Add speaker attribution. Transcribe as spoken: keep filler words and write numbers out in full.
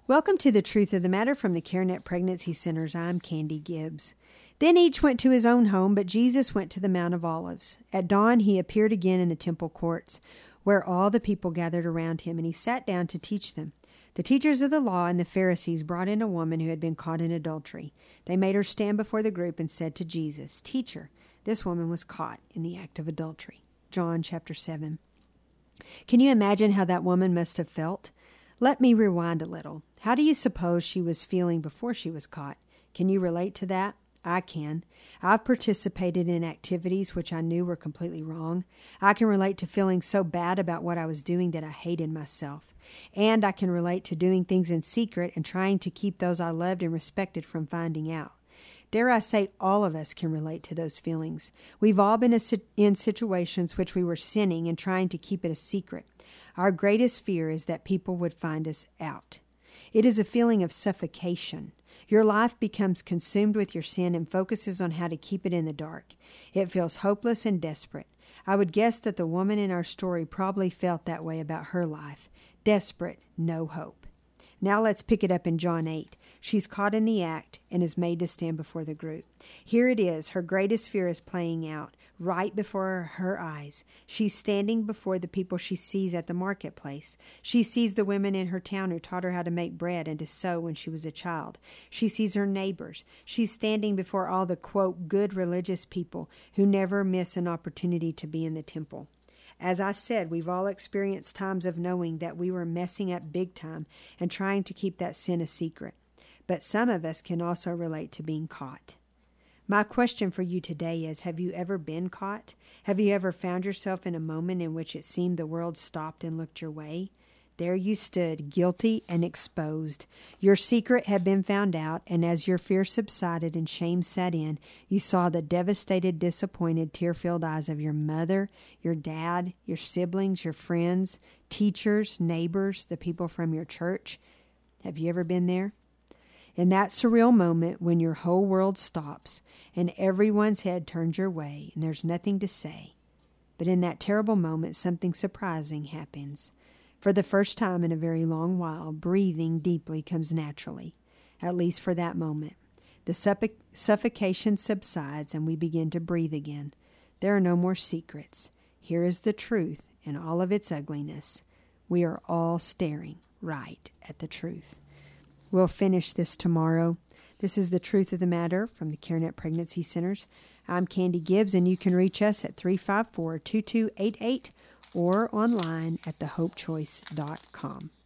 Speaker 1: Welcome to the Truth of the Matter from the CareNet Pregnancy Centers. I'm Candy Gibbs. Then each went to his own home, but Jesus went to the Mount of Olives. At dawn, he appeared again in the temple courts, where all the people gathered around him, and he sat down to teach them. The teachers of the law and the Pharisees brought in a woman who had been caught in adultery. They made her stand before the group and said to Jesus, "Teacher, this woman was caught in the act of adultery." John chapter seven. Can you imagine how that woman must have felt? Let me rewind a little. How do you suppose she was feeling before she was caught? Can you relate to that? I can. I've participated in activities which I knew were completely wrong. I can relate to feeling so bad about what I was doing that I hated myself. And I can relate to doing things in secret and trying to keep those I loved and respected from finding out. Dare I say all of us can relate to those feelings. We've all been in situations which we were sinning and trying to keep it a secret. Our greatest fear is that people would find us out. It is a feeling of suffocation. Your life becomes consumed with your sin and focuses on how to keep it in the dark. It feels hopeless and desperate. I would guess that the woman in our story probably felt that way about her life. Desperate, no hope. Now let's pick it up in John eight. She's caught in the act and is made to stand before the group. Here it is. Her greatest fear is playing out right before her eyes. She's standing before the people she sees at the marketplace. She sees the women in her town who taught her how to make bread and to sew when she was a child. She sees her neighbors. She's standing before all the, quote, good religious people who never miss an opportunity to be in the temple. As I said, we've all experienced times of knowing that we were messing up big time and trying to keep that sin a secret. But some of us can also relate to being caught. My question for you today is, have you ever been caught? Have you ever found yourself in a moment in which it seemed the world stopped and looked your way? There you stood, guilty and exposed. Your secret had been found out, and as your fear subsided and shame set in, you saw the devastated, disappointed, tear-filled eyes of your mother, your dad, your siblings, your friends, teachers, neighbors, the people from your church. Have you ever been there? In that surreal moment when your whole world stops and everyone's head turns your way and there's nothing to say. But in that terrible moment, something surprising happens. For the first time in a very long while, breathing deeply comes naturally, at least for that moment. The suffoc- suffocation subsides and we begin to breathe again. There are no more secrets. Here is the truth in all of its ugliness. We are all staring right at the truth. We'll finish this tomorrow. This is the Truth of the Matter from the CareNet Pregnancy Centers. I'm Candy Gibbs, and you can reach us at three five four, two two eight eight or online at the hope choice dot com.